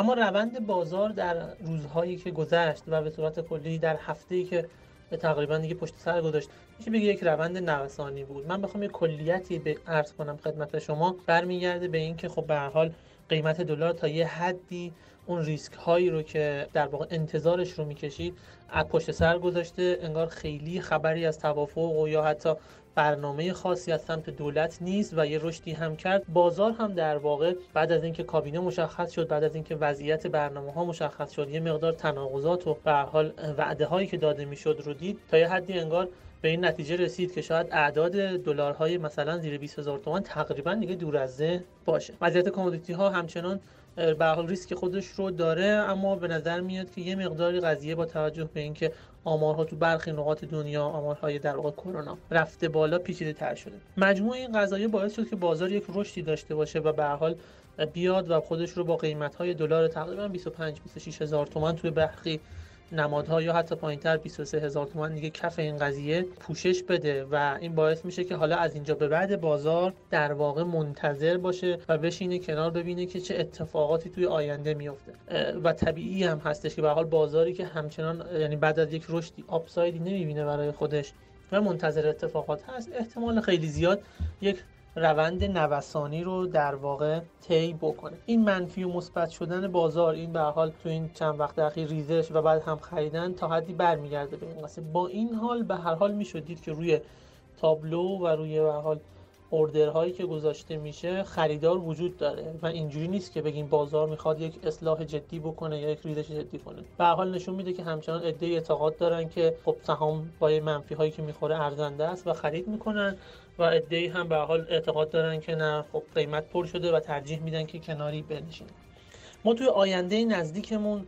اما روند بازار در روزهایی که گذشت و به صورت کلی در هفته‌ای که تقریبا دیگه پشت سر گذاشت، میشه بگه یک روند نوسانی بود. من بخوام یک کلیتی به عرض کنم خدمت شما، برمیگرده به این که خب به هر حال قیمت دلار تا یه حدی اون ریسک هایی رو که در واقع انتظارش رو میکشید از پشت سر گذاشته. انگار خیلی خبری از توافق و یا حتی برنامه خاصی از سمت دولت نیست و یه رشدی هم کرد. بازار هم در واقع بعد از اینکه کابینه مشخص شد، بعد از اینکه وضعیت برنامه‌ها مشخص شد، یه مقدار تناقضات و به هر حال وعده هایی که داده میشد رو دید، تا یه حدی انگار به این نتیجه رسید که شاید اعداد دلارهای مثلا زیر 20000 تومان تقریبا دیگه دور از ذهن باشه. وضعیت کامودیتی ها همچنان به هر حال ریسک خودش رو داره، اما به نظر میاد که یه مقداری قضیه با توجه به اینکه آمارها تو برخی نقاط دنیا، آمارهای در واقع کرونا رفته بالا، پیچیده‌تر شده. مجموع این قضایا باعث شد که بازار یک رشدی داشته باشه و به هر حال بیاد و خودش رو با قیمت‌های دلار تقریبا 25-26 هزار تومان توی برخی نمادها یا حتی پایین‌تر 23000 تومان دیگه کف این قضیه پوشش بده و این باعث میشه که حالا از اینجا به بعد بازار در واقع منتظر باشه و بشینه کنار ببینه که چه اتفاقاتی توی آینده میفته. و طبیعی هم هستش که به هر حال بازاری که همچنان یعنی بعد از یک رشدی آپسایدی نمیبینه برای خودش و منتظر اتفاقات هست، احتمال خیلی زیاد یک روند نوسانی رو در واقع طی بکنه. این منفی و مثبت شدن بازار، این به هر حال تو این چند وقت اخیر ریزش و بعد هم خریدن تا حدی برمیگرده به این قصه. با این حال به هر حال میشد دید که روی تابلو و روی به هر حال اوردرهایی که گذاشته میشه خریدار وجود داره و اینجوری نیست که بگیم بازار میخواد یک اصلاح جدی بکنه یا یک ریزش جدی کنه. به هر حال نشون میده که همچنان عده‌ای اعتقاد دارن که خب سهام با منفی هایی که میخوره ارزنده است و خرید میکنن و عده‌ای هم به هر حال اعتقاد دارن که نه، خب قیمت پر شده و ترجیح میدن که کناری بنشینن. ما توی آینده نزدیکمون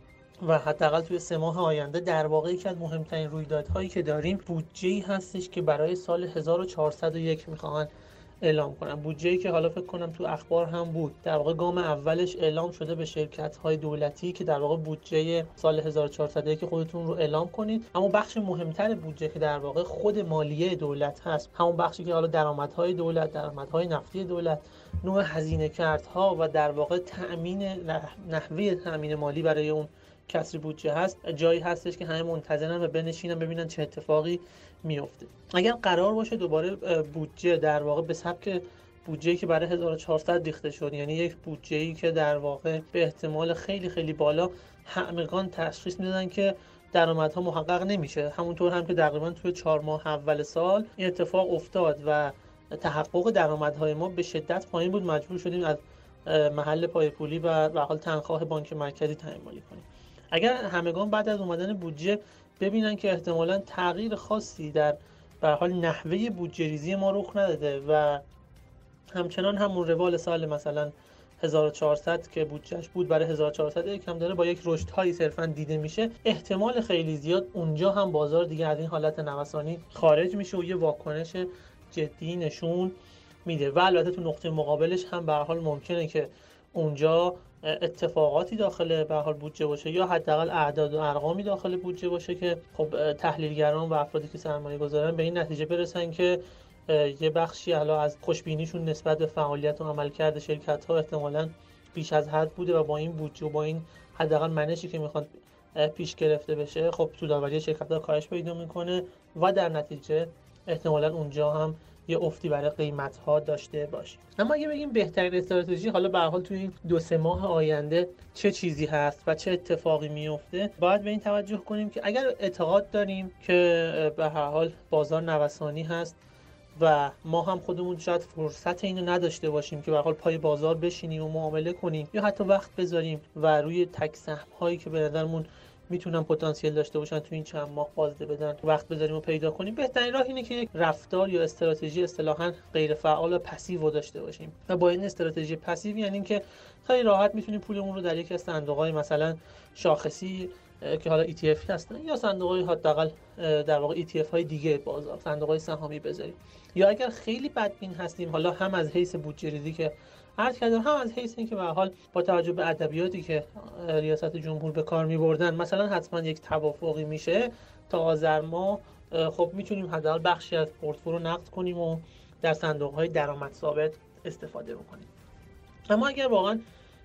و حداقل توی 3 ماه آینده در واقع یکی از مهمترین رویدادهایی که داریم بودجه‌ای هستش که برای سال 1401 میخوان اعلام کنن. بودجه‌ای که حالا فکر کنم تو اخبار هم بود، در واقع گام اولش اعلام شده به شرکت‌های دولتی که در واقع بودجه سال 1401 خودتون رو اعلام کنید. اما بخش مهمتر بودجه که در واقع خود مالیه دولت هست، همون بخشی که حالا درآمدهای دولت، درآمدهای نفتی دولت، نوع هزینه کردها و در واقع نحوه تأمین مالی برای اون کسری بودجه هست، جایی هستش که همه منتظرن و بنشینن ببینن چه اتفاقی میفته. اگر قرار باشه دوباره بودجه در واقع به سبک بودجه‌ای که برای 1400 ریخته شد، یعنی یک بودجه‌ای که در واقع به احتمال خیلی خیلی بالا همگان تشخیص میدادن که درآمدها محقق نمیشه، همونطور هم که تقریبا توی 4 ماه اول سال این اتفاق افتاد و تحقق درآمدهای ما به شدت پایین بود، مجبور شدیم از محل پایه‌پولی و به حال تنخواه بانک مرکزی تعیین مالی کنیم. اگر همگان بعد از اومدن بودجه ببینن که احتمالاً تغییر خاصی در به حال نحوه بودجه ریزی ما رخ نداده و همچنان همون روال سال مثلا 1400 که بودجهش بود برای 1400 یکم داره با یک رشدهایی صرفاً دیده میشه، احتمال خیلی زیاد اونجا هم بازار دیگه از این حالت نوسانی خارج میشه و یه واکنش جدی نشون میده. و البته تو نقطه مقابلش هم به هر حال ممکنه که اونجا اتفاقاتی داخل به هر حال بودجه باشه یا حداقل اعداد و ارقامی داخل بودجه باشه که خب تحلیلگران و افرادی که سرمایه گذارن به این نتیجه برسن که یه بخشی حالا از خوشبینیشون نسبت به فعالیت و عملکرد شرکت‌ها احتمالاً بیش از حد بوده و با این بودجه و با این حداقل منشی که میخوان پیش گرفته بشه، خب سودآوری شرکت‌ها کاهش پیدا میکنه و در نتیجه احتمالاً اونجا هم یه افتی برای قیمت‌ها داشته باشه. اما اگه بگیم بهترین استراتژی حالا به هر حال توی این 2-3 ماه آینده چه چیزی هست و چه اتفاقی میفته، باید به این توجه کنیم که اگر اعتقاد داریم که به هر حال بازار نوسانی هست و ما هم خودمون شاید فرصت اینو نداشته باشیم که به هر حال پای بازار بشینیم و معامله کنیم یا حتی وقت بذاریم و روی تک سهم‌هایی که به نظرمون میتونن پتانسیل داشته باشن تو این چند ماه بازده بدن وقت بذاریم و پیدا کنیم، بهترین راه اینه که یک رفتار یا استراتژی اصطلاحاً غیر فعال و پسیو داشته باشیم. و با این استراتژی پسیو یعنی اینکه خیلی راحت میتونیم پولمون رو در یک از صندوق‌های مثلا شاخصی که حالا ETF هستن یا صندوق‌های حداقل در واقع ETF های دیگه بازار، صندوق‌های سهامی بذاریم. یا اگر خیلی بدبین هستیم، حالا هم از حیث بودجه ریزی که عرض کردم، هم از حیث اینکه به هر حال با توجه به ادبیاتی که ریاست جمهور به کار می‌بردن مثلا حتما یک توافقی میشه تا آذر ماه، خب میتونیم حداقل بخشی از پورتفولیو رو نقد کنیم و در صندوق‌های درآمد ثابت استفاده بکنیم. اما اگر واقعا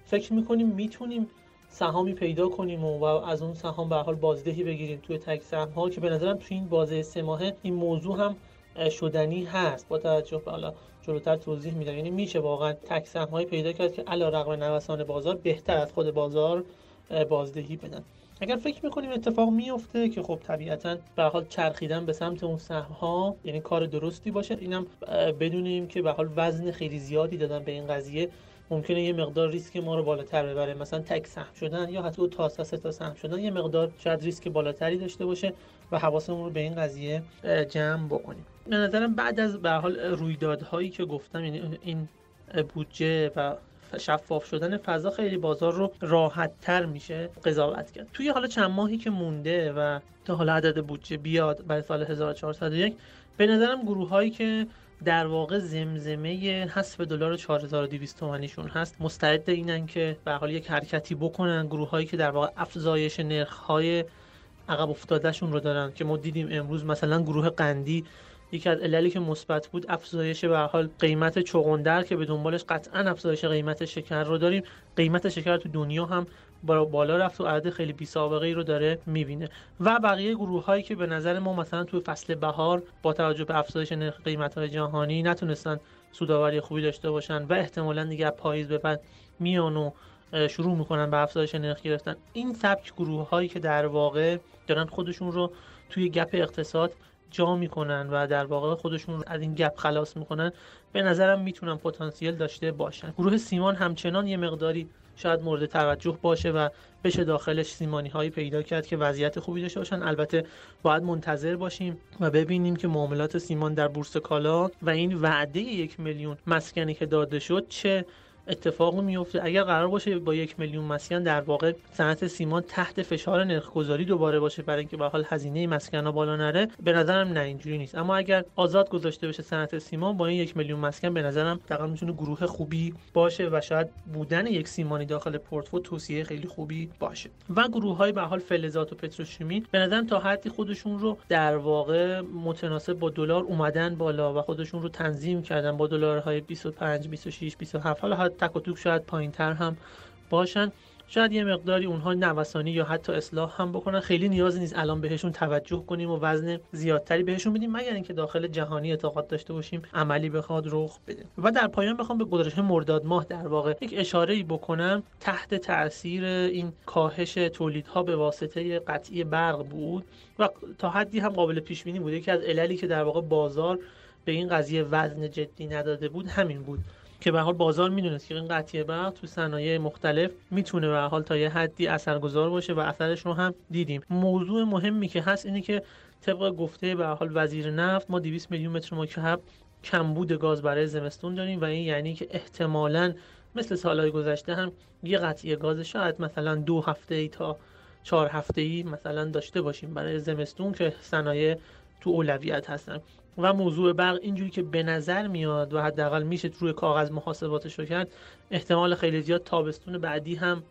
فکر میکنیم میتونیم سهامی پیدا کنیم و از اون سهام به هر حال بازدهی بگیریم توی تک سهم ها، که به نظرم توی این بازه 3 ماهه این موضوع هم شدنی هست. با توجه به حالا جلوتر توضیح میدم، یعنی میشه واقعا تک سهم هایی پیدا کرد که علیرغم نوسان بازار بهتر از خود بازار بازدهی بدن. اگر فکر میکنیم اتفاق میفته که خب طبیعتاً به هر حال چرخیدن به سمت اون سهم ها یعنی کار درستی باشه، اینم بدونیم که به هر حال وزن خیلی زیادی دادن به این قضیه ممکنه یه مقدار ریسک ما رو بالاتر ببره، مثلا تک سهم شدن یا حتی تا 3 سهم شدن یه مقدار شاید ریسک بالاتری داشته باشه و حواسمون رو به این قضیه جمع بکنیم. به نظرم بعد از به هر حال رویدادهایی که گفتم، یعنی این بودجه و شفاف شدن فضا، خیلی بازار رو راحت تر میشه قضاوت کرد. توی حالا چند ماهی که مونده و تا حالا عدد بودجه بیاد برای سال 1401، به نظرم گروه‌هایی که در واقع زمزمه حذف دلار 4200 تومانیشون هست مستعد اینن که به حال یک حرکتی بکنن. گروه‌هایی که در واقع افزایش نرخ‌های عقب افتادهشون رو دارن که ما دیدیم امروز مثلا گروه قندی یکی از عللی که مثبت بود افزایش به هر حال قیمت چغندر که به دنبالش قطعا افزایش قیمت شکر رو داریم. قیمت شکر تو دنیا هم بالا رفت و عدد خیلی بی سابقه ای رو داره میبینه. و بقیه گروه هایی که به نظر ما مثلا توی فصل بهار با توجه به افزایش نرخ قیمت های جهانی نتونستن سودآوری خوبی داشته باشن و احتمالاً دیگه پاییز به بعد میان و شروع میکنن به افزایش نرخ گرفتن، این سبک گروه هایی که در واقع دارن خودشون رو توی گپ اقتصاد جا میکنن و در واقع خودشون رو از این گپ خلاص میکنن، به نظرم میتونن پتانسیل داشته باشن. گروه سیمان همچنان یه مقداری شاید مورد توجه باشه و بشه داخلش سیمانی هایی پیدا کرد که وضعیت خوبی داشته باشن. البته باید منتظر باشیم و ببینیم که معاملات سیمان در بورس کالا و این وعده 1 میلیون مسکنی که داده شد چه اتفاقی میفته. اگر قرار باشه با 1 میلیون مسکن در واقع صنعت سیمان تحت فشار نرخ‌گذاری دوباره باشه برای اینکه به حال هزینه مسکن‌ها بالا نره، به نظرم نه اینجوری نیست. اما اگر آزاد گذاشته بشه صنعت سیمان با این 1 میلیون مسکن، به نظرم دقیقاً میتونه گروه خوبی باشه و شاید بودن یک سیمانی داخل پورتفولیو توصیه خیلی خوبی باشه. و گروه‌های به حال فلزات و پتروشیمی به نظرم تا حدی خودشون رو در واقع متناسب با دلار اومدن بالا و خودشون رو تنظیم کردن با دلارهای 25 26 27. حالا تک و توک شاید پایین‌تر هم باشن، شاید یه مقداری اونها نوسانی یا حتی اصلاح هم بکنن. خیلی نیاز نیست الان بهشون توجه کنیم و وزن زیادتری بهشون بدیم مگر اینکه داخل جهانی اعتقاد داشته باشیم عملی بخواد رخ بده. و در پایان بخوام به گزارش مرداد ماه در واقع یک اشاره‌ای بکنم. تحت تاثیر این کاهش تولیدها به واسطه قطعی برق بود و تا حدی هم قابل پیش بینی بود. یکی از عللی که در واقع بازار به این قضیه وزن جدی نداده بود همین بود که به حال بازار میدونست که این قطعی برق تو صنایع مختلف میتونه به حال تا یه حدی اثرگذار باشه و اثرش رو هم دیدیم. موضوع مهمی که هست اینه که طبق گفته به حال وزیر نفت ما 200 میلیون متر مکعب کمبود گاز برای زمستون داریم و این یعنی که احتمالاً مثل سالهای گذشته هم یه قطعی گاز شاید مثلا 2 هفته تا 4 هفته‌ای مثلا داشته باشیم برای زمستون که صنایع تو اولویت هستن. و موضوع برق اینجوری که به نظر میاد و حداقل میشه روی کاغذ محاسباتش رو کرد، احتمال خیلی زیاد تابستون بعدی هم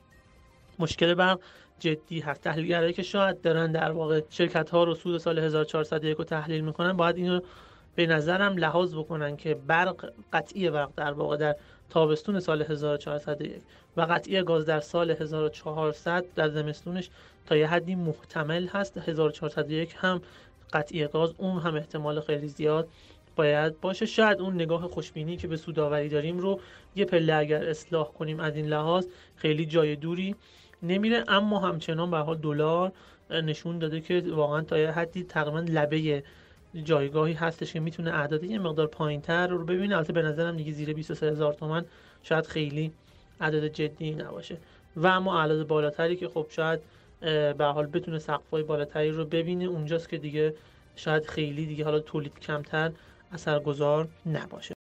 مشکل برق جدی هست. تحلیلگرایی که شاید دارن در واقع شرکت ها رو سود سال 1401 رو تحلیل میکنن باید اینو به نظرم لحاظ بکنن که قطعی برق در واقع در تابستون سال 1401 و قطعی گاز در سال 1400 در زمستونش تا یه حدی محتمل هست. 1401 هم قطعی گاز اون هم احتمال خیلی زیاد باید باشه. شاید اون نگاه خوشبینی که به سودآوری داریم رو یه پله اگر اصلاح کنیم از این لحاظ خیلی جای دوری نمیره، اما همچنان به حال دلار نشون داده که واقعا تا یه حدی تقریبا لبه جایگاهی هستش که میتونه اعداد یه مقدار پایین‌تر رو ببینه. البته به نظرم دیگه زیر 23000 تومان شاید خیلی عدد جدی نباشه و اما اعداد بالاتری که خب شاید به حال بتونه سقف‌های بالاتری رو ببینه، اونجاست که دیگه شاید خیلی دیگه حالا تولید کمتر اثرگذار نباشه.